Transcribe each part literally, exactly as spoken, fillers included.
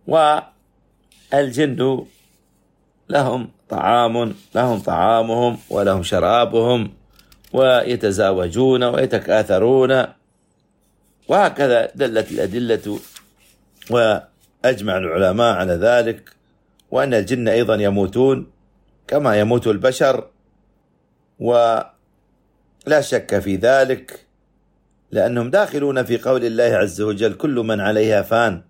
والجن لهم طعام لهم طعامهم ولهم شرابهم، ويتزاوجون ويتكاثرون، وهكذا دلت الأدلة وأجمع العلماء على ذلك، وأن الجن أيضا يموتون كما يموت البشر، ولا شك في ذلك، لأنهم داخلون في قول الله عز وجل: كل من عليها فان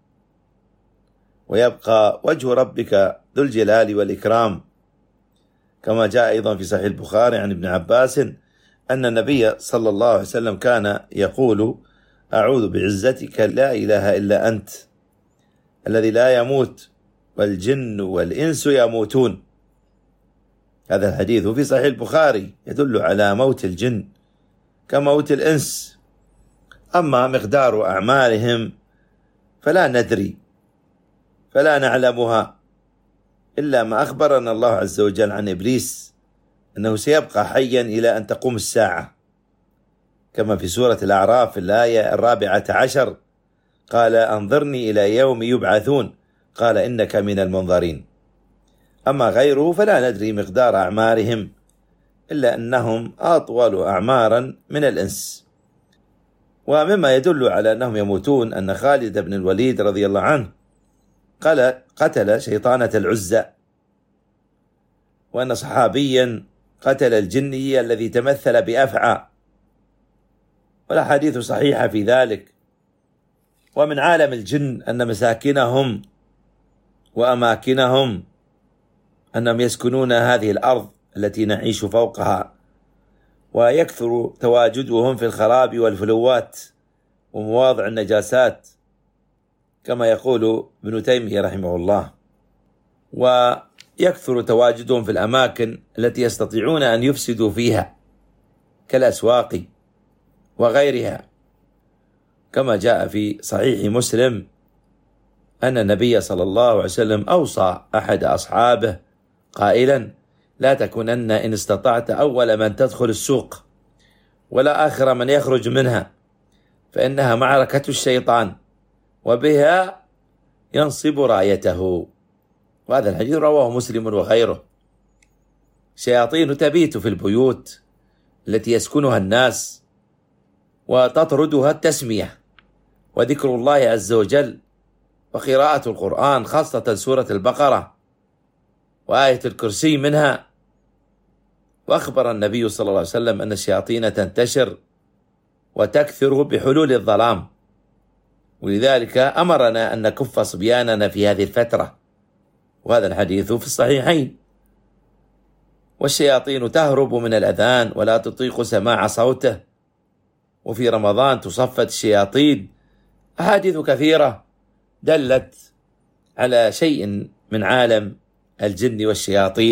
ويبقى وجه ربك ذو الجلال والإكرام، كما جاء أيضا في صحيح البخاري عن ابن عباس أن النبي صلى الله عليه وسلم كان يقول: أعوذ بعزتك لا إله إلا أنت الذي لا يموت والجن والإنس يموتون. هذا الحديث في صحيح البخاري يدل على موت الجن كموت الإنس. أما مقدار أعمالهم فلا ندري، فلا نعلمها، إلا ما أخبرنا الله عز وجل عن إبليس أنه سيبقى حيا إلى أن تقوم الساعة، كما في سورة الأعراف الآية الرابعة عشر: قال أنظرني إلى يوم يبعثون قال إنك من المنظرين. أما غيره فلا ندري مقدار أعمارهم، إلا أنهم أطول أعمارا من الإنس. ومما يدل على أنهم يموتون أن خالد بن الوليد رضي الله عنه قال قتل شيطانة العزى، وأن صحابيا قتل الجني الذي تمثل بأفعى، والأحاديث صحيحة في ذلك. ومن عالم الجن أن مساكنهم وأماكنهم أنهم يسكنون هذه الأرض التي نعيش فوقها، ويكثر تواجدهم في الخراب والفلوات ومواضع النجاسات، كما يقول ابن تيمية رحمه الله، ويكثر تواجدهم في الأماكن التي يستطيعون أن يفسدوا فيها كالأسواق وغيرها، كما جاء في صحيح مسلم أن النبي صلى الله عليه وسلم أوصى أحد أصحابه قائلا: لا تكونن إن استطعت أول من تدخل السوق ولا آخر من يخرج منها، فإنها معركة الشيطان وبها ينصب رايته. وهذا الحديث رواه مسلم وغيره. شياطين تبيت في البيوت التي يسكنها الناس، وتطردها التسمية وذكر الله عز وجل وقراءة القرآن، خاصة سورة البقرة وآية الكرسي منها. وأخبر النبي صلى الله عليه وسلم أن الشياطين تنتشر وتكثر بحلول الظلام، ولذلك أمرنا أن نكف صبياننا في هذه الفترة، وهذا الحديث في الصحيحين. والشياطين تهرب من الأذان ولا تطيق سماع صوته، وفي رمضان تصفد الشياطين. أحاديث كثيرة دلت على شيء من عالم الجن والشياطين.